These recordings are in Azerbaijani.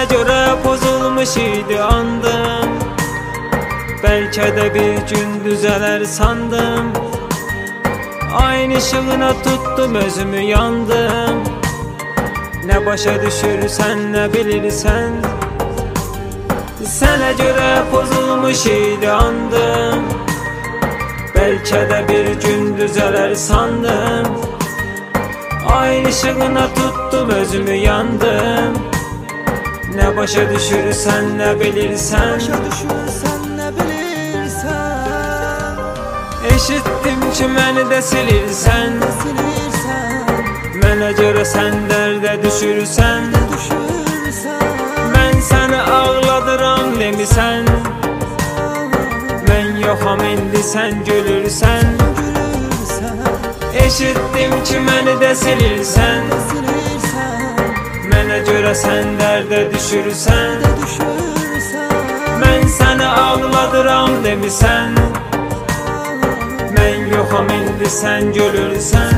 Sənə görə pozulmuş idi andım, bəlkə də bir gün düzələr sandım. Ayın ışığına tuttum özümü, yandım. Nə başa düşürsən, nə bilirsən. Sənə görə pozulmuş idi andım, bəlkə də bir gün düzələr sandım. Ayın ışığına tuttum özümü, yandım. Nə başa düşürsən, nə bilirsən. Eşitdim ki məni də silirsən, mənə görə sən dərdə düşürsən. Mən səni ağladıram demisən, mən yoxam indi sən gülürsən. Eşitdim ki məni də silirsən, mənə görə sən dərdə düşürsən. Mən səni ağladıram demisən, mən yoxam indi sən gülürsən.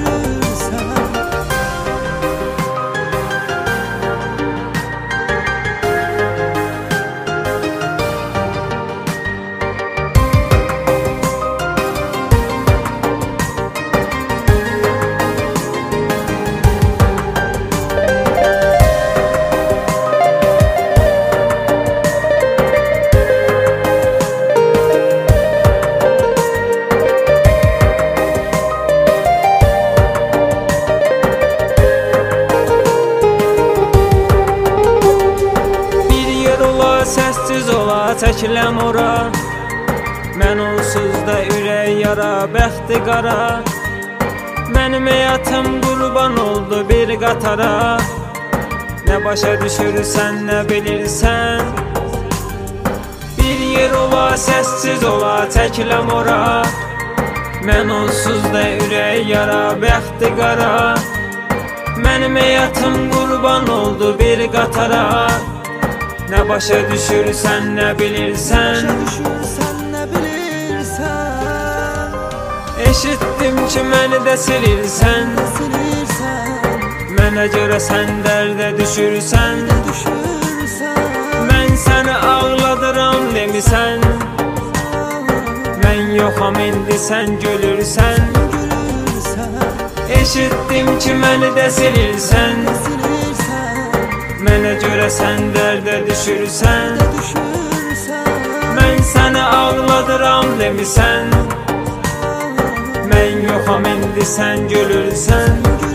Səssiz ola, çəkiləm ora. Mən onsuz da ürək yara, bəxti qara. Mənim həyatım qurban oldu bir qatara. Nə başa düşürsən, nə bilirsən. Bir yer ola, səssiz ola, çəkiləm ora. Mən onsuz da ürək yara, bəxti qara. Mənim həyatım qurban oldu bir qatara. Nə başa düşürsən, nə bilirsən. Eşitdim ki məni də silirsən, mənə görə sən dərdə düşürsən. Mən səni ağladıram demisən, mən yoxam indi sən gülürsən. Eşitdim ki məni də silirsən, mənə görə sən dərdə düşürsən. Mən səni ağladıram demisən, mən yoxam indi sən gülürsən.